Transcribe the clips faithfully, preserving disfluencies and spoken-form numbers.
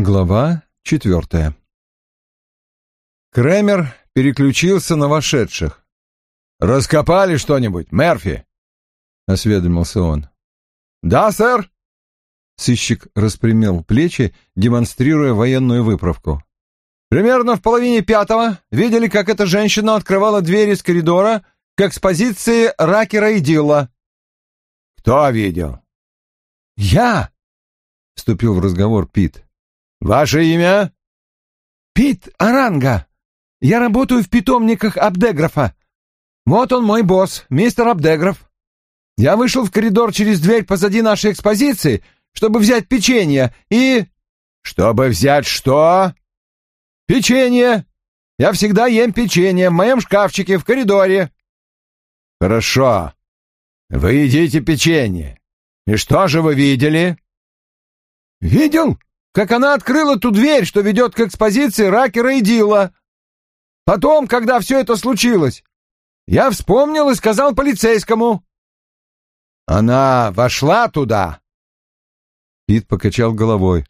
Глава четвертая. Кремер переключился на вошедших. «Раскопали что-нибудь, Мерфи?» — осведомился он. «Да, сэр». Сыщик распрямил плечи, демонстрируя военную выправку. «Примерно в половине пятого видели, как эта женщина открывала дверь из коридора к экспозиции Ракера и Дилла». «Кто видел?» «Я!» — вступил в разговор Пит. «Ваше имя?» «Пит Аранга. Я работаю в питомниках Абдеграфа. Вот он, мой босс, мистер Абдеграф. Я вышел в коридор через дверь позади нашей экспозиции, чтобы взять печенье и...» «Чтобы взять что?» «Печенье. Я всегда ем печенье в моем шкафчике в коридоре». «Хорошо. Вы едите печенье. И что же вы видели?» «Видел, как она открыла ту дверь, что ведет к экспозиции Ракера и Дилла. Потом, когда все это случилось, я вспомнил и сказал полицейскому». «Она вошла туда?» Пит покачал головой.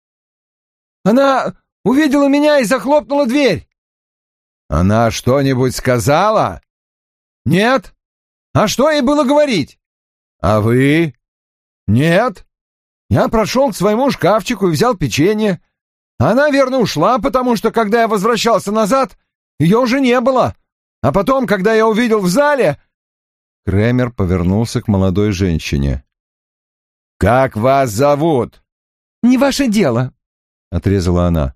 «Она увидела меня и захлопнула дверь». «Она что-нибудь сказала?» «Нет. А что ей было говорить?» «А вы?» «Нет. Я прошел к своему шкафчику и взял печенье. Она, верно, ушла, потому что, когда я возвращался назад, ее уже не было. А потом, когда я увидел в зале...» Кремер повернулся к молодой женщине. «Как вас зовут?» «Не ваше дело», — отрезала она.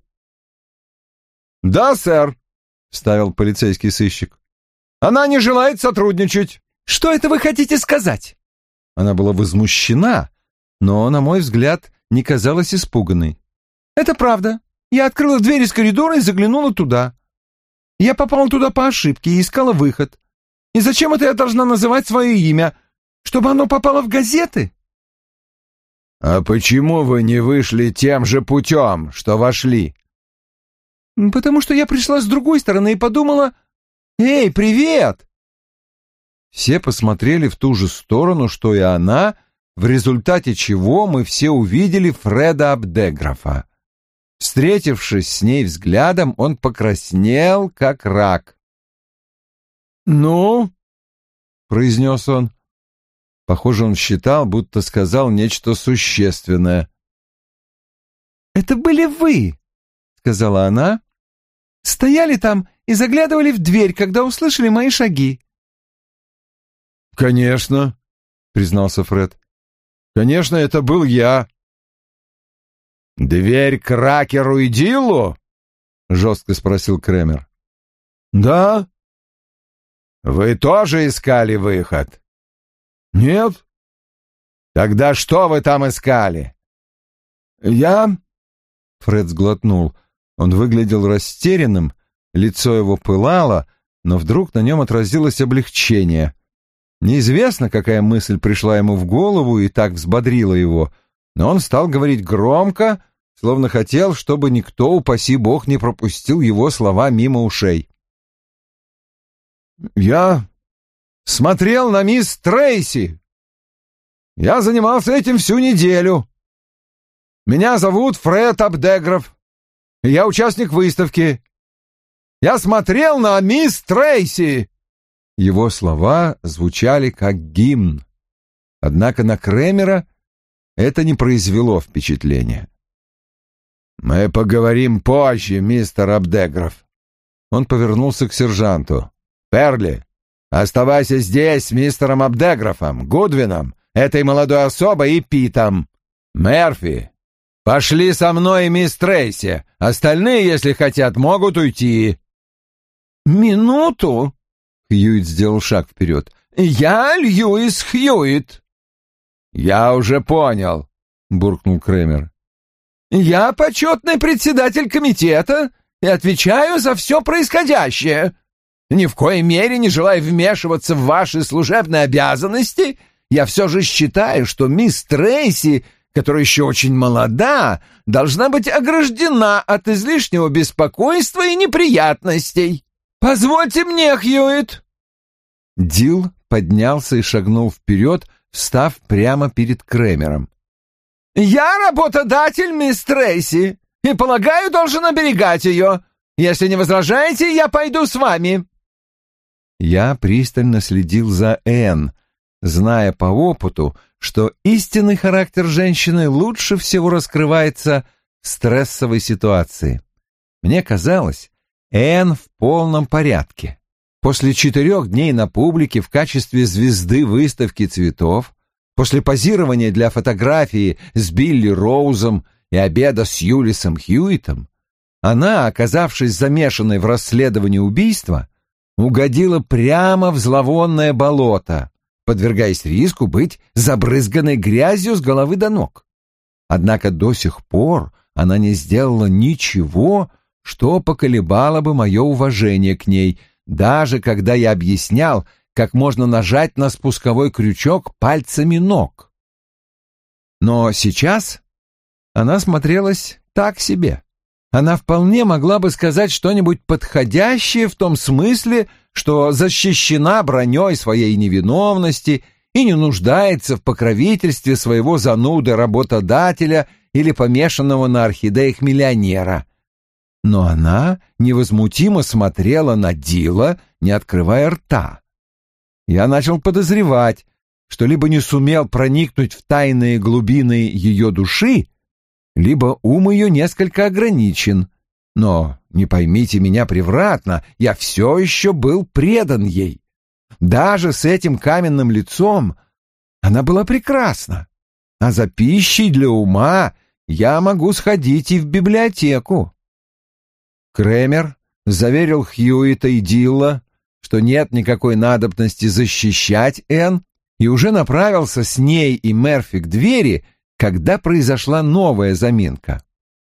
«Да, сэр», — вставил полицейский сыщик. «Она не желает сотрудничать». «Что это вы хотите сказать?» Она была возмущена, но, на мой взгляд, не казалась испуганной. «Это правда. Я открыла дверь из коридора и заглянула туда. Я попала туда по ошибке и искала выход. И зачем это я должна называть свое имя? Чтобы оно попало в газеты?» «А почему вы не вышли тем же путем, что вошли?» «Потому что я пришла с другой стороны и подумала: эй, привет!» Все посмотрели в ту же сторону, что и она, в результате чего мы все увидели Фреда Абдеграфа. Встретившись с ней взглядом, он покраснел, как рак. «Ну?» — произнес он. Похоже, он считал, будто сказал нечто существенное. «Это были вы», — сказала она. «Стояли там и заглядывали в дверь, когда услышали мои шаги». «Конечно», — признался Фред. «Конечно, это был я». «Дверь к Ракеру и Диллу?» — жестко спросил Кремер. «Да». «Вы тоже искали выход?» «Нет». «Тогда что вы там искали?» «Я...» — Фред сглотнул. Он выглядел растерянным, лицо его пылало, но вдруг на нем отразилось облегчение. Неизвестно, какая мысль пришла ему в голову и так взбодрила его, но он стал говорить громко, словно хотел, чтобы никто, упаси бог, не пропустил его слова мимо ушей. «Я смотрел на мисс Трейси. Я занимался этим всю неделю. Меня зовут Фред Абдеграф, и я участник выставки. Я смотрел на мисс Трейси». Его слова звучали как гимн. Однако на Кремера это не произвело впечатления. «Мы поговорим позже, мистер Абдеграф». Он повернулся к сержанту. «Перли, оставайся здесь с мистером Абдеграфом, Гудвином, этой молодой особой и Питом. Мерфи, пошли со мной и мисс Трейси. Остальные, если хотят, могут уйти». «Минуту!» — Хьюитт сделал шаг вперед. «Я Льюис Хьюитт». «Я уже понял», — буркнул Кремер. «Я почетный председатель комитета и отвечаю за все происходящее. Ни в коей мере не желая вмешиваться в ваши служебные обязанности, я все же считаю, что мисс Трейси, которая еще очень молода, должна быть ограждена от излишнего беспокойства и неприятностей. Позвольте мне, Хьюитт!» Дилл поднялся и шагнул вперед, встав прямо перед Кремером. «Я работодатель, мисс Трейси, и, полагаю, должен оберегать ее. Если не возражаете, я пойду с вами». Я пристально следил за Энн, зная по опыту, что истинный характер женщины лучше всего раскрывается в стрессовой ситуации. Мне казалось, Энн в полном порядке. После четырех дней на публике в качестве звезды выставки цветов, после позирования для фотографии с Билли Роузом и обеда с Юлисом Хьюитом, она, оказавшись замешанной в расследовании убийства, угодила прямо в зловонное болото, подвергаясь риску быть забрызганной грязью с головы до ног. Однако до сих пор она не сделала ничего, что поколебало бы мое уважение к ней, даже когда я объяснял, как можно нажать на спусковой крючок пальцами ног. Но сейчас она смотрелась так себе. Она вполне могла бы сказать что-нибудь подходящее в том смысле, что защищена броней своей невиновности и не нуждается в покровительстве своего зануды-работодателя или помешанного на орхидеях миллионера. Но она невозмутимо смотрела на Дила, не открывая рта. Я начал подозревать, что либо не сумел проникнуть в тайные глубины ее души, либо ум ее несколько ограничен. Но, не поймите меня превратно, я все еще был предан ей. Даже с этим каменным лицом она была прекрасна. А за пищей для ума я могу сходить и в библиотеку. Кремер заверил Хьюита и Дилла, что нет никакой надобности защищать Энн, и уже направился с ней и Мерфи к двери, когда произошла новая заминка.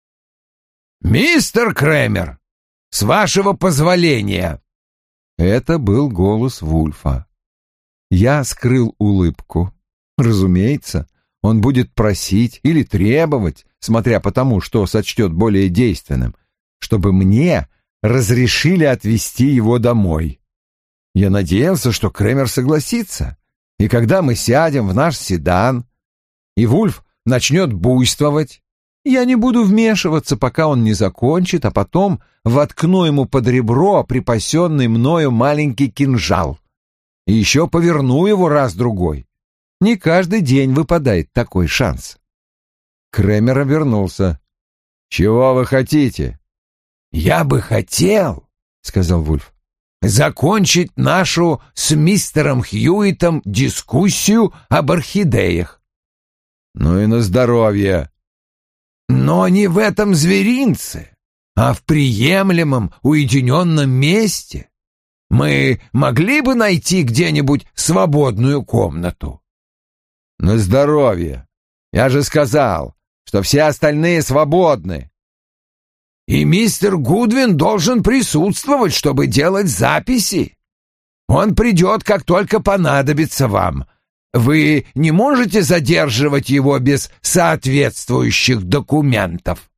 «Мистер Кремер, с вашего позволения!» Это был голос Вульфа. Я скрыл улыбку. Разумеется, он будет просить или требовать, смотря по тому, что сочтет более действенным, чтобы мне разрешили отвезти его домой. Я надеялся, что Кремер согласится, и когда мы сядем в наш седан, и Вульф начнет буйствовать, я не буду вмешиваться, пока он не закончит, а потом воткну ему под ребро припасенный мною маленький кинжал. И еще поверну его раз-другой. Не каждый день выпадает такой шанс. Кремер обернулся. «Чего вы хотите?» «Я бы хотел, — сказал Вульф, — закончить нашу с мистером Хьюитом дискуссию об орхидеях». «Ну и на здоровье». «Но не в этом зверинце, а в приемлемом уединенном месте. Мы могли бы найти где-нибудь свободную комнату». «На здоровье. Я же сказал, что все остальные свободны». «И мистер Гудвин должен присутствовать, чтобы делать записи. Он придет, как только понадобится вам. Вы не можете задерживать его без соответствующих документов».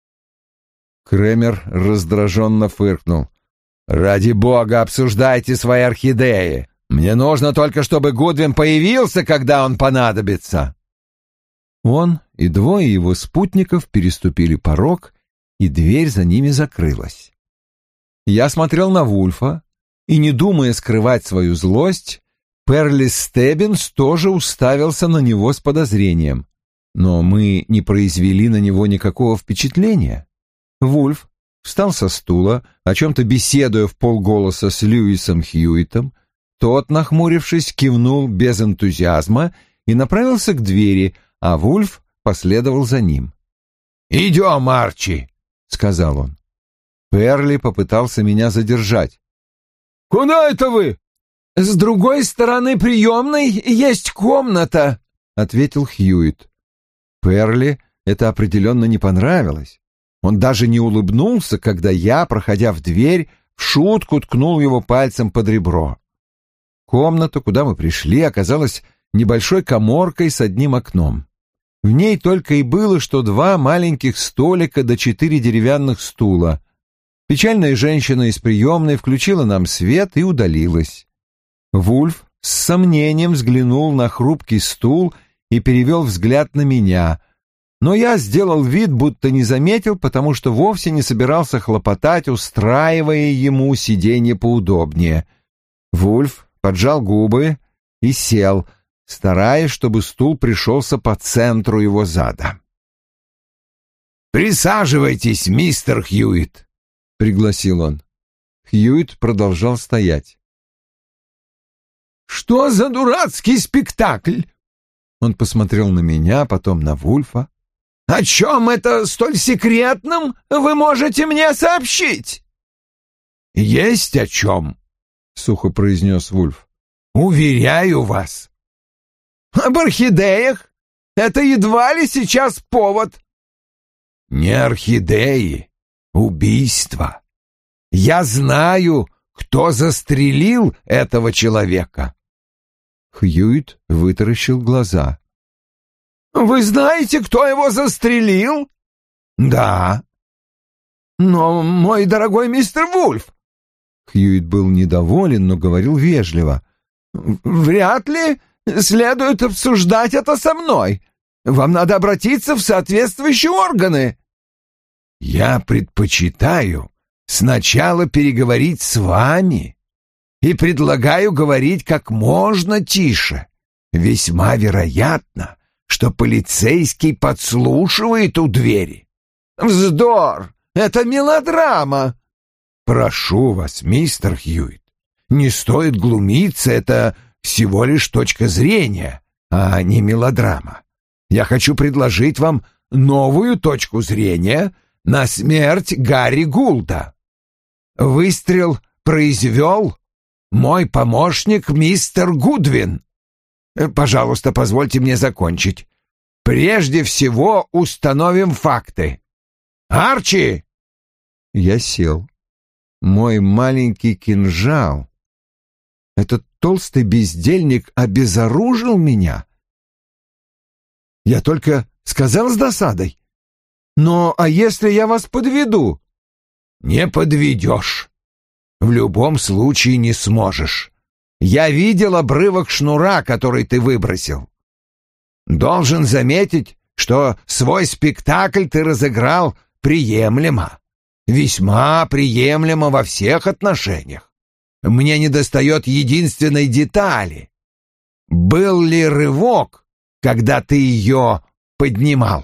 Кремер раздраженно фыркнул. «Ради бога, обсуждайте свои орхидеи. Мне нужно только, чтобы Гудвин появился, когда он понадобится». Он и двое его спутников переступили порог, и дверь за ними закрылась. Я смотрел на Вульфа, и, не думая скрывать свою злость, Перли Стеббинс тоже уставился на него с подозрением. Но мы не произвели на него никакого впечатления. Вульф встал со стула, о чем-то беседуя вполголоса с Льюисом Хьюитом. Тот, нахмурившись, кивнул без энтузиазма и направился к двери, а Вульф последовал за ним. «Идем, Арчи», — сказал он. Перли попытался меня задержать. «Куда это вы?» «С другой стороны приемной есть комната», — ответил Хьюит. Перли это определенно не понравилось. Он даже не улыбнулся, когда я, проходя в дверь, в шутку ткнул его пальцем под ребро. Комната, куда мы пришли, оказалась небольшой каморкой с одним окном. В ней только и было, что два маленьких столика да четыре деревянных стула. Печальная женщина из приемной включила нам свет и удалилась. Вульф с сомнением взглянул на хрупкий стул и перевел взгляд на меня. но я сделал вид, будто не заметил, потому что вовсе не собирался хлопотать, устраивая ему сиденье поудобнее. Вульф поджал губы и сел, стараясь, чтобы стул пришелся по центру его зада. «Присаживайтесь, мистер Хьюитт», — пригласил он. Хьюитт продолжал стоять. «Что за дурацкий спектакль?» Он посмотрел на меня, потом на Вульфа. «О чем это столь секретном вы можете мне сообщить?» «Есть о чем», — сухо произнес Вульф. «Уверяю вас». «Об орхидеях? Это едва ли сейчас повод». «Не орхидеи, убийство. Я знаю, кто застрелил этого человека». Хьюитт вытаращил глаза. «Вы знаете, кто его застрелил?» «Да». «Но, мой дорогой мистер Вульф...» Хьюитт был недоволен, но говорил вежливо. «Вряд ли следует обсуждать это со мной. Вам надо обратиться в соответствующие органы». «Я предпочитаю сначала переговорить с вами и предлагаю говорить как можно тише. Весьма вероятно, что полицейский подслушивает у двери». «Вздор! Это мелодрама!» «Прошу вас, мистер Хьюитт, не стоит глумиться, это всего лишь точка зрения, а не мелодрама. Я хочу предложить вам новую точку зрения на смерть Гарри Гулда. Выстрел произвел мой помощник мистер Гудвин. Пожалуйста, позвольте мне закончить. Прежде всего установим факты. Арчи!» Я сел. Мой маленький кинжал. Этот толстый бездельник обезоружил меня. Я только сказал с досадой: «Но а если я вас подведу?» «Не подведешь. В любом случае не сможешь. Я видел обрывок шнура, который ты выбросил. Должен заметить, что свой спектакль ты разыграл приемлемо. Весьма приемлемо во всех отношениях. Мне недостает единственной детали. Был ли рывок, когда ты ее поднимал?»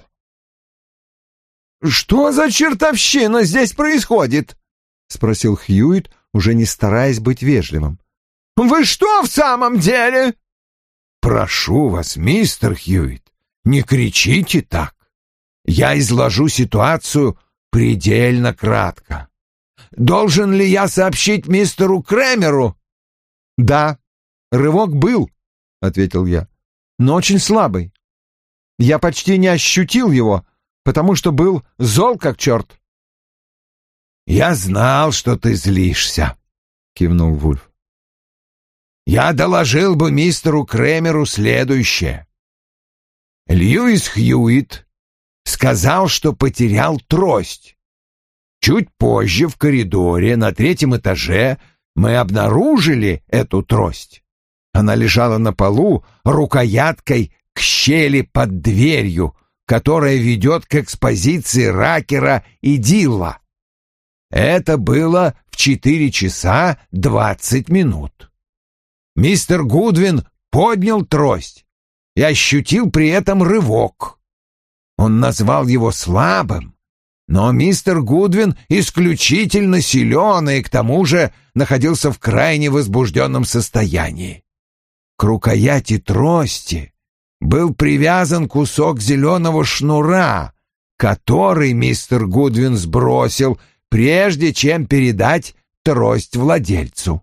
«Что за чертовщина здесь происходит?» — спросил Хьюитт, уже не стараясь быть вежливым. «Вы что в самом деле?» «Прошу вас, мистер Хьюитт, не кричите так. Я изложу ситуацию предельно кратко. Должен ли я сообщить мистеру Кремеру?» «Да, рывок был», — ответил я, — «но очень слабый. Я почти не ощутил его, потому что был зол как черт». «Я знал, что ты злишься», — кивнул Вульф. «Я доложил бы мистеру Кремеру следующее. Льюис Хьюитт сказал, что потерял трость. Чуть позже в коридоре на третьем этаже мы обнаружили эту трость. Она лежала на полу рукояткой к щели под дверью, которая ведет к экспозиции Ракера и Дилла. Это было в четыре часа двадцать минут. Мистер Гудвин поднял трость и ощутил при этом рывок. Он назвал его слабым, но мистер Гудвин исключительно силен и к тому же находился в крайне возбужденном состоянии. К рукояти трости был привязан кусок зеленого шнура, который мистер Гудвин сбросил, прежде чем передать трость владельцу.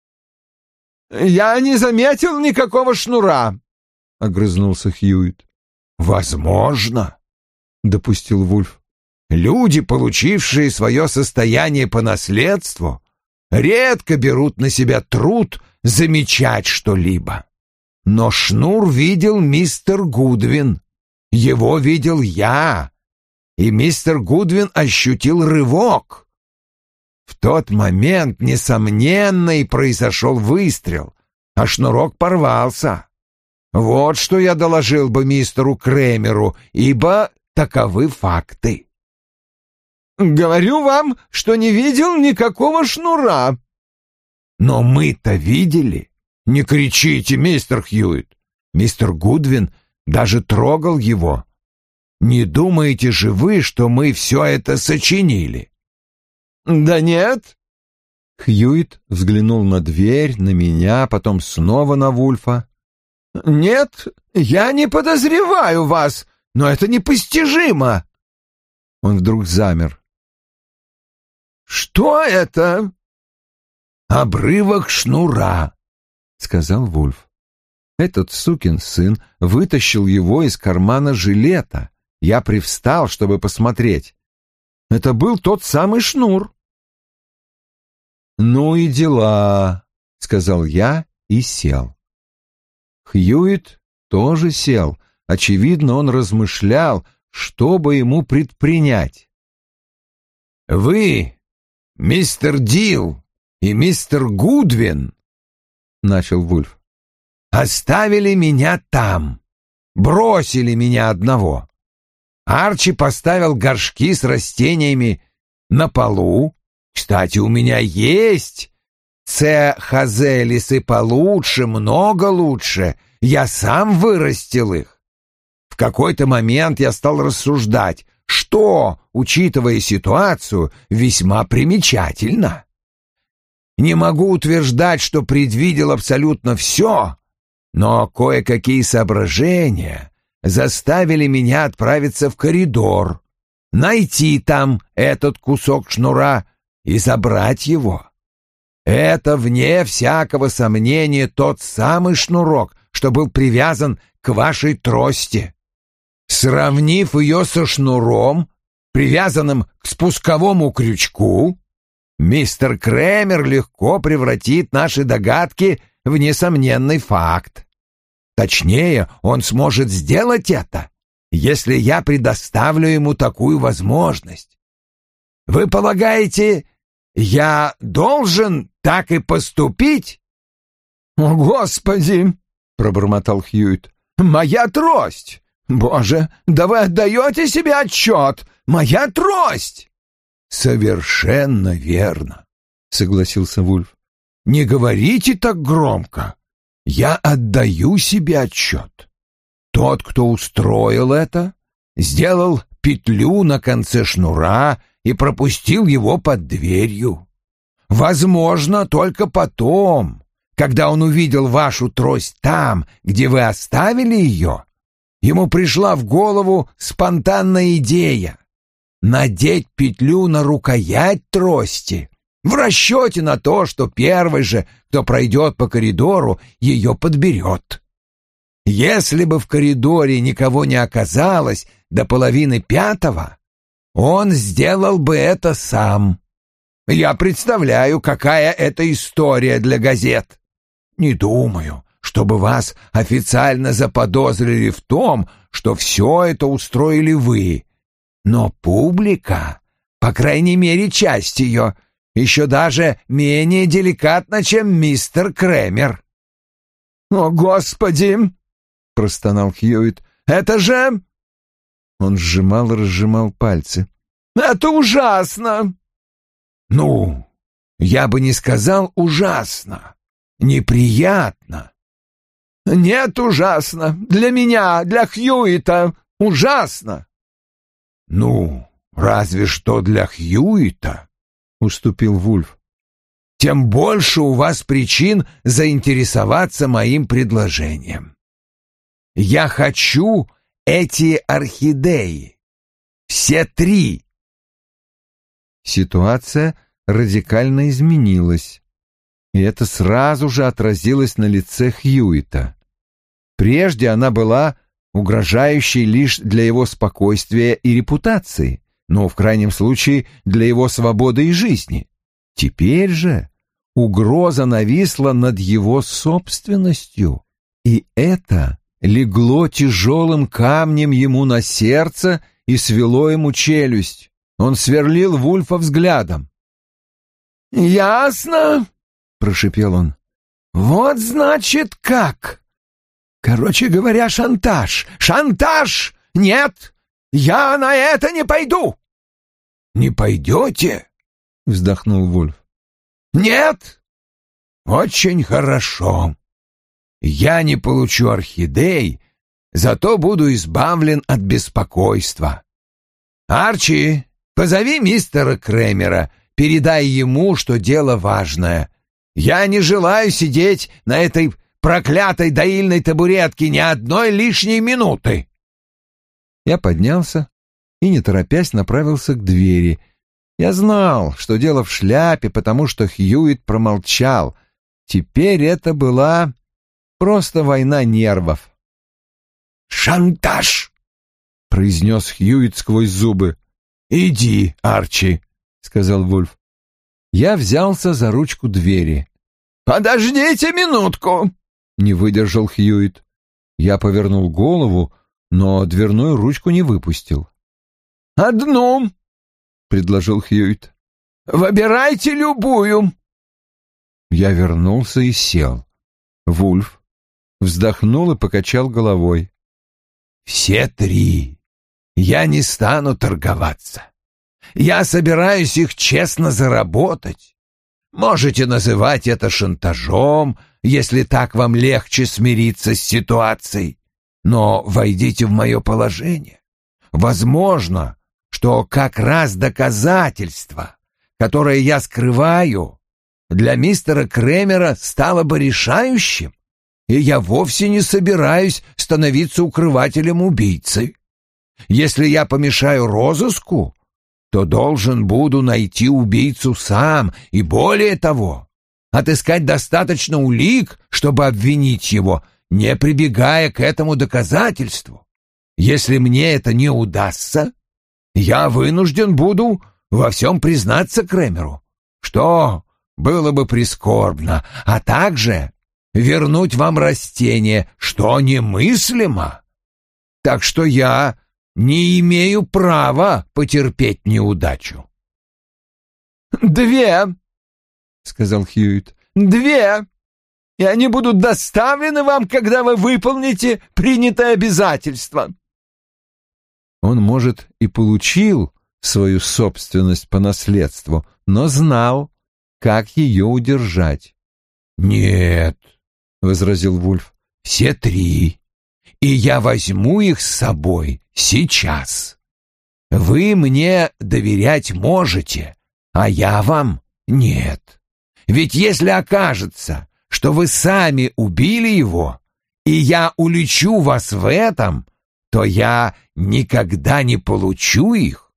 «Я не заметил никакого шнура», — огрызнулся Хьюитт. «Возможно», — допустил Вульф. «Люди, получившие свое состояние по наследству, редко берут на себя труд замечать что-либо. Но шнур видел мистер Гудвин, его видел я, и мистер Гудвин ощутил рывок. В тот момент, несомненно, и произошел выстрел, а шнурок порвался. Вот что я доложил бы мистеру Кремеру, ибо таковы факты. Говорю вам, что не видел никакого шнура. Но мы-то видели. Не кричите, мистер Хьюитт. Мистер Гудвин даже трогал его. Не думаете же вы, что мы все это сочинили? Да нет. Хьюитт взглянул на дверь, на меня, потом снова на Вульфа. Нет, я не подозреваю вас, но это непостижимо. Он вдруг замер. Что это? Обрывок шнура, сказал Вульф. Этот сукин сын вытащил его из кармана жилета. Я привстал, чтобы посмотреть. Это был тот самый шнур. «Ну и дела», — сказал я и сел. Хьюитт тоже сел. Очевидно, он размышлял, что бы ему предпринять. «Вы, мистер Дил и мистер Гудвин, — начал Вульф, — оставили меня там, бросили меня одного. Арчи поставил горшки с растениями на полу. Кстати, у меня есть Це хазелисы получше, много лучше. Я сам вырастил их. В какой-то момент я стал рассуждать, что, учитывая ситуацию, весьма примечательно. Не могу утверждать, что предвидел абсолютно все, но кое-какие соображения заставили меня отправиться в коридор, найти там этот кусок шнура и забрать его. Это, вне всякого сомнения, тот самый шнурок, что был привязан к вашей трости. Сравнив ее со шнуром, привязанным к спусковому крючку, мистер Кремер легко превратит наши догадки в несомненный факт. Точнее, он сможет сделать это, если я предоставлю ему такую возможность. Вы полагаете, я должен так и поступить? — О, Господи! — пробормотал Хьюитт. — Моя трость! Боже, да вы отдаете себе отчет! Моя трость! — Совершенно верно, — согласился Вульф. — Не говорите так громко. Я отдаю себе отчет. Тот, кто устроил это, сделал петлю на конце шнура и пропустил его под дверью. Возможно, только потом, когда он увидел вашу трость там, где вы оставили ее, ему пришла в голову спонтанная идея — надеть петлю на рукоять трости, в расчете на то, что первый же, кто пройдет по коридору, ее подберет. Если бы в коридоре никого не оказалось до половины пятого, он сделал бы это сам. Я представляю, какая это история для газет. Не думаю, чтобы вас официально заподозрили в том, что все это устроили вы. Но публика, по крайней мере часть ее, еще даже менее деликатна, чем мистер Кремер. — О, Господи! — простонал Хьюитт. — Это же... Он сжимал и разжимал пальцы. — Это ужасно! — Ну, я бы не сказал ужасно. Неприятно. — Нет, ужасно. Для меня, для Хьюитта ужасно. — Ну, разве что для Хьюитта, — уступил Вульф. — Тем больше у вас причин заинтересоваться моим предложением. Я хочу эти орхидеи. Все три. Ситуация радикально изменилась, и это сразу же отразилось на лице Хьюитта. Прежде она была угрожающей лишь для его спокойствия и репутации, но в крайнем случае для его свободы и жизни. Теперь же угроза нависла над его собственностью, и это легло тяжелым камнем ему на сердце и свело ему челюсть. Он сверлил Вульфа взглядом. «Ясно», — прошипел он. «Вот значит как. Короче говоря, шантаж. Шантаж! Нет, Я на это не пойду!» «Не пойдете?» — вздохнул Вульф. «Нет? Очень хорошо. Я не получу орхидей, зато буду избавлен от беспокойства. Арчи, позови мистера Кремера, передай ему, что дело важное. Я не желаю сидеть на этой проклятой доильной табуретке ни одной лишней минуты». Я поднялся и, не торопясь, направился к двери. Я знал, что дело в шляпе, потому что Хьюитт промолчал. Теперь это была просто война нервов. «Шантаж!» — произнес Хьюитт сквозь зубы. «Иди, Арчи», — сказал Вульф. Я взялся за ручку двери. «Подождите минутку!» — не выдержал Хьюитт. Я повернул голову, но дверную ручку не выпустил. «Одну!» — предложил Хьюитт. «Выбирайте любую!» Я вернулся и сел. Вульф вздохнул и покачал головой. «Все три. Я не стану торговаться. Я собираюсь их честно заработать. Можете называть это шантажом, если так вам легче смириться с ситуацией. Но войдите в мое положение. Возможно, что как раз доказательство, которое я скрываю, для мистера Кремера стало бы решающим, и я вовсе не собираюсь становиться укрывателем убийцы. Если я помешаю розыску, то должен буду найти убийцу сам, и более того, отыскать достаточно улик, чтобы обвинить его, не прибегая к этому доказательству. Если мне это не удастся, я вынужден буду во всем признаться Кремеру, что было бы прискорбно, а также вернуть вам растение, что немыслимо. Так что я не имею права потерпеть неудачу». «Две», — сказал Хьюитт, — «две, и они будут доставлены вам, когда вы выполните принятое обязательство». Он, может, и получил свою собственность по наследству, но знал, как ее удержать. «Нет», — возразил Вульф, — «все три, и я возьму их с собой сейчас. Вы мне доверять можете, а я вам нет. Ведь если окажется, что вы сами убили его, и я уличу вас в этом, то я никогда не получу их».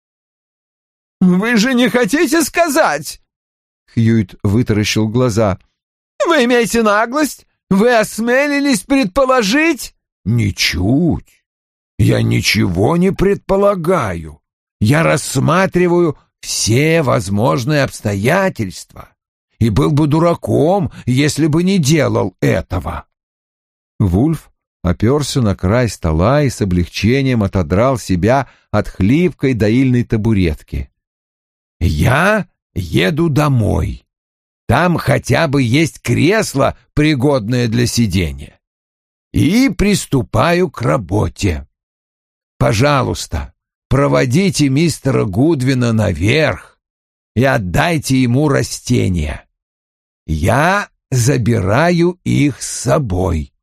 «Вы же не хотите сказать?» Хьюитт вытаращил глаза. «Вы имеете наглость? Вы осмелились предположить?» «Ничуть. Я ничего не предполагаю. Я рассматриваю все возможные обстоятельства и был бы дураком, если бы не делал этого». Вульф оперся на край стола и с облегчением отодрал себя от хлипкой доильной табуретки. «Я еду домой. Там хотя бы есть кресло, пригодное для сидения. И приступаю к работе. Пожалуйста, проводите мистера Гудвина наверх и отдайте ему растения. Я забираю их с собой».